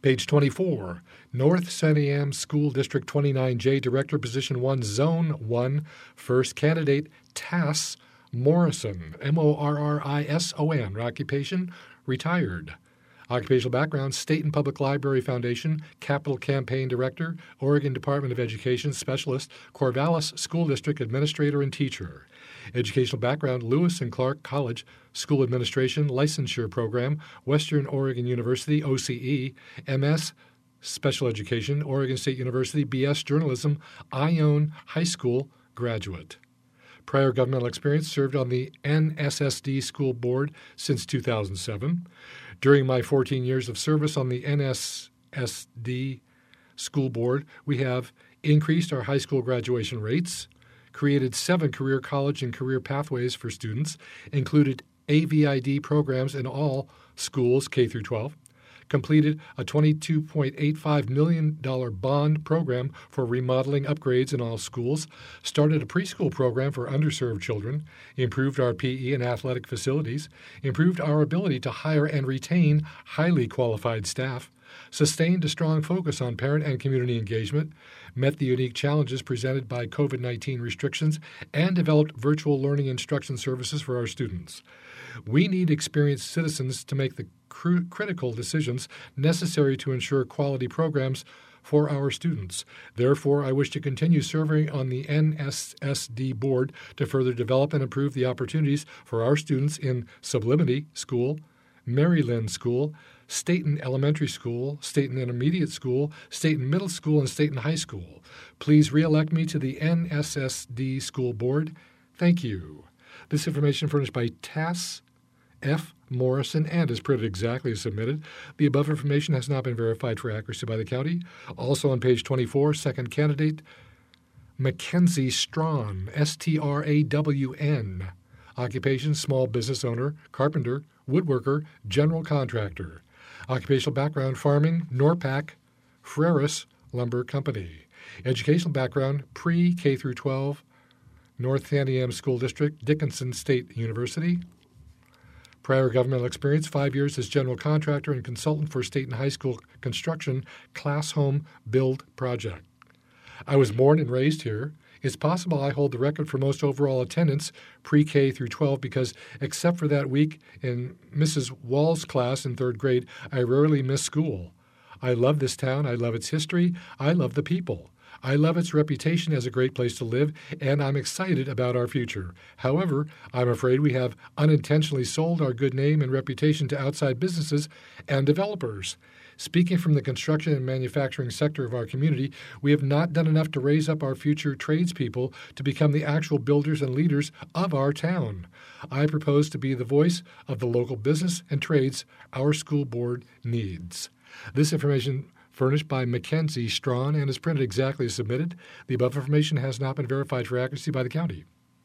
Page 24, North Santiam School District 29J Director, Position 1, Zone 1, First Candidate, Tass Morrison, Morrison, occupation, retired. Occupational background, State and Public Library Foundation, Capital Campaign Director, Oregon Department of Education Specialist, Corvallis School District Administrator and Teacher. Educational background, Lewis and Clark College, School Administration, Licensure Program, Western Oregon University, OCE, MS, Special Education, Oregon State University, BS Journalism, Ione High School, graduate. Prior governmental experience, served on the NSSD School Board since 2007. During my 14 years of service on the NSSD School Board, we have increased our high school graduation rates, created 7 career college and career pathways for students, included AVID programs in all schools K through 12, completed a $22.85 million bond program for remodeling upgrades in all schools, started a preschool program for underserved children, improved our PE and athletic facilities, improved our ability to hire and retain highly qualified staff, sustained a strong focus on parent and community engagement, met the unique challenges presented by COVID-19 restrictions, and developed virtual learning instruction services for our students. We need experienced citizens to make the critical decisions necessary to ensure quality programs for our students. Therefore, I wish to continue serving on the NSSD board to further develop and improve the opportunities for our students in Sublimity School, Maryland School, Staten Elementary School, Staten Intermediate School, Staten Middle School, and Staten High School. Please re-elect me to the NSSD School Board. Thank you. This information furnished by Tass F. Morrison and is printed exactly as submitted. The above information has not been verified for accuracy by the county. Also on page 24, second candidate, Mackenzie Strawn, Strawn. Occupation, small business owner, carpenter, woodworker, general contractor. Occupational background, farming, Norpac, Freris Lumber Company. Educational background, pre-K through 12, North Santiam School District, Dickinson State University. Prior governmental experience, 5 years as general contractor and consultant for state and high school construction class home build project. I was born and raised here. It's possible I hold the record for most overall attendance pre-K through 12 because, except for that week in Mrs. Wall's class in 3rd grade, I rarely miss school. I love this town. I love its history. I love the people. I love its reputation as a great place to live, and I'm excited about our future. However, I'm afraid we have unintentionally sold our good name and reputation to outside businesses and developers. Speaking from the construction and manufacturing sector of our community, we have not done enough to raise up our future tradespeople to become the actual builders and leaders of our town. I propose to be the voice of the local business and trades our school board needs. This information furnished by Mackenzie Strawn and is printed exactly as submitted. The above information has not been verified for accuracy by the county.